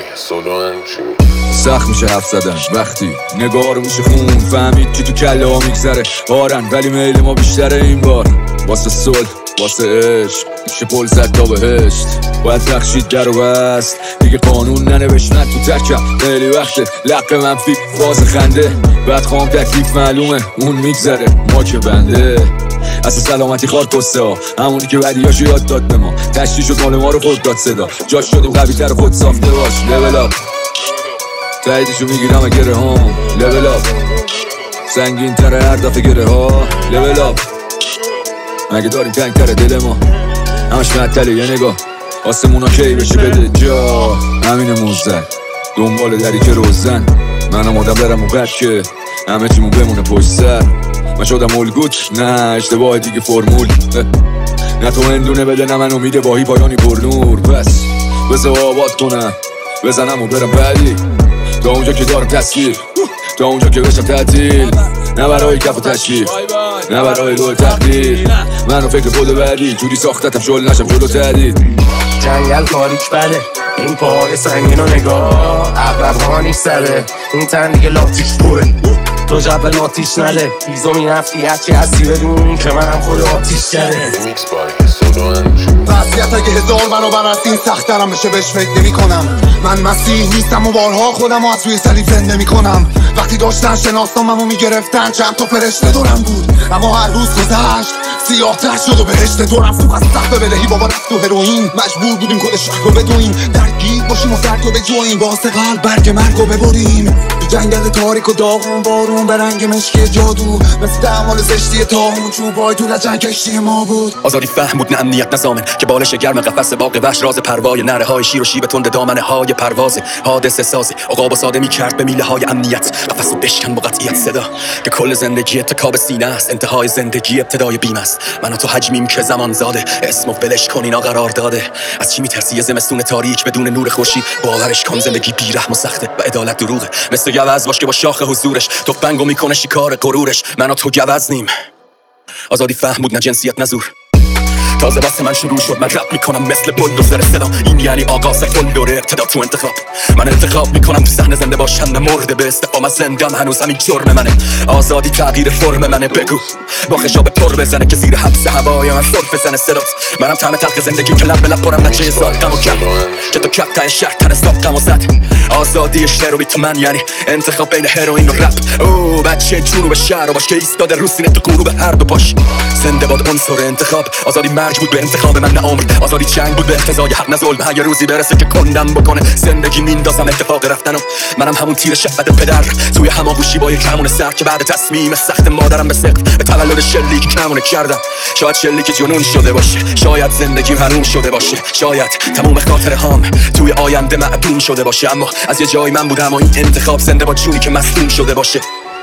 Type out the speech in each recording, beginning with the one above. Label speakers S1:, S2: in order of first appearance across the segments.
S1: سخت میشه حرف زدن وقتی نگاه رو میشه خون، فهمید که تو کله ها میگذره بارن، ولی میل ما بیشتره این بار. واسه صلح واسه عشق میشه پل زد تا بهشت، باید بخشید در و بست دیگه قانون ننوشت. من تو ترکم خیلی وقته لق منفی فاز خنده، بعد خوام تکلیف معلومه اون میگذره ما که بنده. اصلا سلامتی خار کسته ها، همونی که بدیاشو یاد داد به ما، تشتی شد مال ما رو خود داد صدا، جاش شدیم قوی تر خود ساخته باش. لول اپ تاییدشو میگیرم گره هام، لول اپ سنگین تره هر دفعه گره ها، لول اپ مگه داریم تنگ تره دل ما، همش معطله یه نگاه آسمونا کی بشه بده جا. همین موزن دنبال دری که روزن، منم آدم برم و بد که همه چیمون بمونه پشت سر. من شدم الگوت نه اشتباه دیگه فرمول، نه تو هندونه بده نه من امید باهی پایانی پر نور. پس بذار آباد کنم بزنم و برم بعدی، تا اونجا که دارم تصویر، تا اونجا که بشم تعطیل، نه برای کف و تشکیل نه برای دو تقدیر. منو فکر خود بعدی جوری ساختتم شل نشم جلو تردید.
S2: جنگل تاریک بده این پاهای سنگین و نگاه، عقرب ها نیست زده این تن دیگه لاتیش پره، تو جبل آتیش نده ایزو می نفتی هرچی هستی بدون که منم خود آتیش کرده.
S3: وضعیت اگه هزار برابر است این سخت ترم بشه بهش فکر نمی کنم. من مسیح نیستم و بارها خودم از روی صلیب زنده می کنم. وقتی داشتن شناسنامه‌مو میگرفتن چند تا فرشته دورم بود، اما هر روز گذشت سیاه تر شد و بهشت دورم تو از سخت بدهی بابا رفت تو هروئین. مجبور بودیم کل شهر رو بدویم، درگیر باشیم و درد رو بجویم، واسه قلب برگ مرگ رو ببریم. جنگل تاریک و داغون بارون به رنگ مشکی جادو، مثل دمال زشتی تاهون چوبای تو لجن کشتی ما بود.
S4: آزادی فهم بود نه امنیت نظامن که بالش گرم قفس باغ وحش راز پروای نره های شیر و شیب تند دامنه های پرواز حادثه سازی عقاب و ساده می کرد به میله های امنیت. قفس و بشکن با قطعیت صدا که کل زندگی اتکاب سینه است، انتهای زندگی ابتدای بیم است. من و تو حجمیم که زمان زاده اسم و بلش کن اینا قرار داده. از چی میترسی زمستون تاریک بدون نور خورشید؟ باورش کن زندگی بیرحم و سخته و عدالت دروغه، مثل گوز باش که با شاخ حضورش تفنگو میکنه شکار غرورش. من و تو گوز نیم، آزادی فهم بود نه جنسیت نه زور. تازه واسه من شروع شد من رپ میکنم مثل بلدوزر صدا، این یعنی آغاز کل دوره ابتدا تو انتخاب. من انتخاب میکنم تو صحنه زنده باشم نه مرده به استفام از زندم، هنوز همین جرم منه. آزادی تغییر فرم منه، بگو با خشاب پر بزنه که زیر حبس هوای من سرف بزنه صدات. منم طعم تلخ زندگی که لب به لب پرم نچه ساختم و کم که تو کپ تای شهر تن ساختم و زد. آزادی شعر و بیت من یعنی انتخاب بین هروئین و رپ. او بچه جنوب شهر باش که ایستاده رو سینه تو غروب هر دو پاش. زنده باد عنصر انتخاب، آزادی مرگ بود به انتخاب من نه عمر، آزادی جنگ بود به اقتضای حق نه ظلم. اگه روزی برسه که کندم بکنه زندگی میندازم اتفاق رفتنم. منم همون تیر شفت پدر توی هماغوشی با یک کمون سر که بعد تصمیم سخت مادرم به سقف به تولد شلیک کمونه کردم. شاید شلیک جنون شده باشه، شاید زندگیم حروم شده باشه، شاید تموم خاطره هام توی آینده معدوم شده باشه، اما از یه جای من بودم و این انتخاب زنده با جونی که مصدوم شده باشه.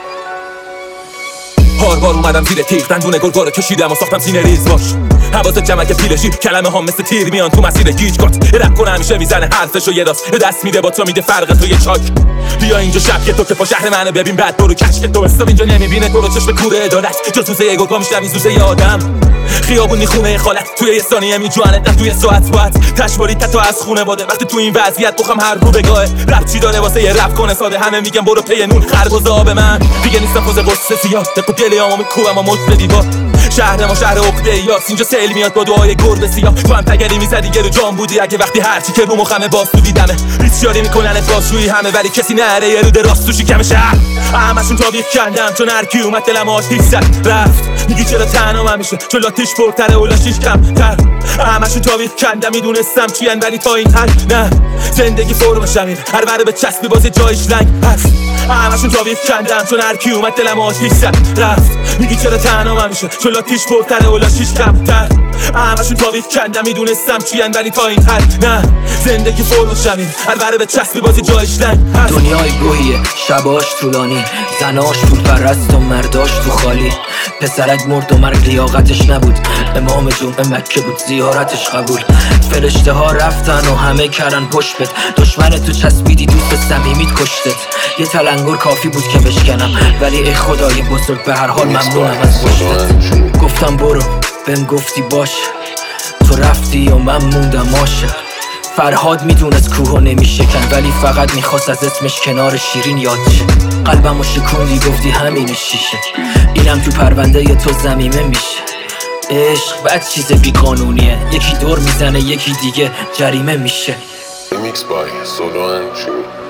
S5: هار بار اومدم زیر تیغ دندون گرگا رو کشیدم و ساختم سینه ریز باش. حواست جمعه که پیلشی کلمه ها مثل تیر میان تو مسیر گیج کات. رپ کنه همیشه میزنه حرفشو یه دست میده با تو میده فرق تو یه چاک. بیا اینجا شب که تو که پا شهر منو ببین بعد برو کشک تو استاب اینجا نمیبینه تو رو چشم کوره عدالت جز توسه گرگا میشنوی زوزه یه آدم. خیابون میخونه خالت توی یه ثانیه میجوانه نه توی ساعت باعت تشواری تا از خونه باده. وقتی تو این وضعیت بخوام هر رو بگاه رپ چی داره واسه یه رپ کنه ساده. همه میگن برو پی نون خربز آب من دیگه نیستم فوز قصه زیاد دق دلیامو میکوبم و مجد دیوار. شهر ما شهر عقده یاس اینجا سیل میاد با دعای گربه سیاه. تو هم تگری میزدی گرو جان بودی اگه وقتی هرچی که رو مخمه باز تو دیدمه ریسیاری میکنن بازجویی همه ولی کسی نره یه روده راست تو شکم شهر. همشون تابیق کندم چون هر کی اومد دلم آتیش زد رفت. میگی چرا تنها من میشه چون لاتیش پرتره و لاشیش کمتر. همشون تابیق کندم میدونستم چیان ولی تا این حد نه. زندگی فرم شمیر هر بره به چسبی باز جایش لنگ هست. همشون تابیق کندم چون هر کی اومد دلم آتیش زد رفت. میگی چرا تنها من میشه چون لاتیش پرتره و لاشیش کمتر. همشون تابیق کندم میدونستم چیان ولی تا این حد نه. زندگی فرم شمیر هر بره به چسبی باز جایش لنگ هست.
S6: دنیای گوهیه شباش طولانی، زناش پول پرست و مرداش تو خالی. پسرک مرد و مرگ لیاقتش نبود، امام جمعه مکه بود زیارتش قبول. فرشته ها رفتن و همه کردن پشت بت، دشمن تو چسبیدی دوست صمیمیت کشتت. یه تلنگر کافی بود که بشکنم ولی ای خدای بزرگ به هر حال ممنونم از پشتت. گفتم برو بهم گفتی باش، تو رفتی و من موندم عاشق. فرهاد میدونست کوهو نمیشکن، ولی فقط میخواست از اسمش کنار شیرین یاد شه. قلبمو شکوندی گفتی همین شیشه، اینم تو پرونده تو ضمیمه میشه. عشق بد چیز بی قانونیه، یکی دور میزنه یکی دیگه جریمه میشه.
S7: Remix by Solo and Jimmy.